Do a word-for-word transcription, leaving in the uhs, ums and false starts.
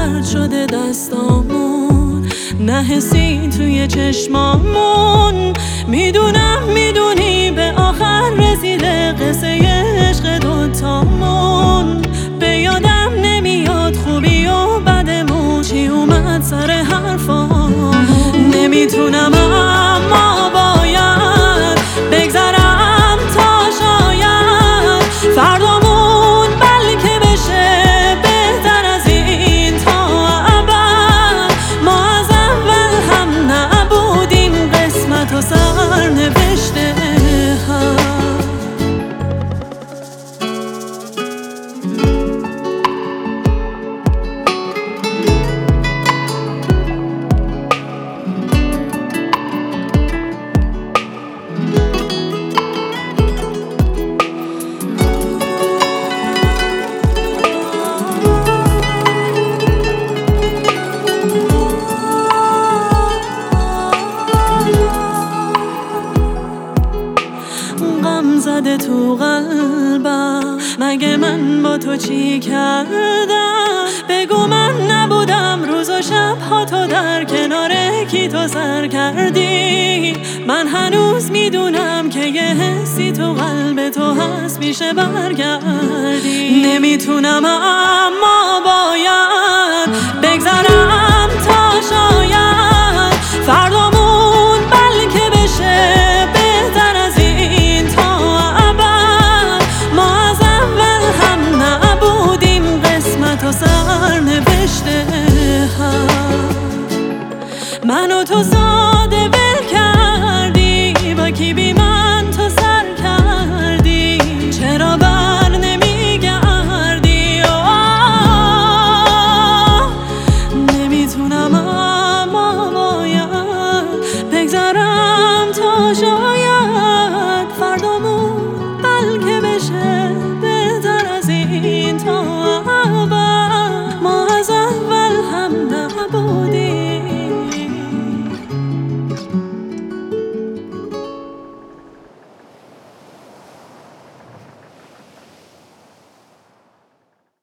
سرد شده دستامون، نه حسی توی چشمامون. میدونم میدونی به آخر رسیده قصه عشق دوتامون. به یادم نمیاد خوبی و بدمون چی اومد سر حرفامون. نمیتونم اما باید بگذرم تا شاید فردامون بلکه بشه بهتر از این تا ابد. ما از اول هم نبودیم قسمت و سرنوشته هم. غم زده تو قلبم، مگه من با تو چی کردم؟ بگو من نبودم روز و شب ها تو در کنار کی تو سر کردی. من هنوز میدونم که یه حسی تو قلب تو هست میشه برگردی. نمیتونم اما باید بگذرم تا شاید فردامون بلکه بشه بهتر از این تا ابد. ما از اول هم نبودیم قسمت و سرنوشته هم. منو تو ساده ول کردی با کی بیمار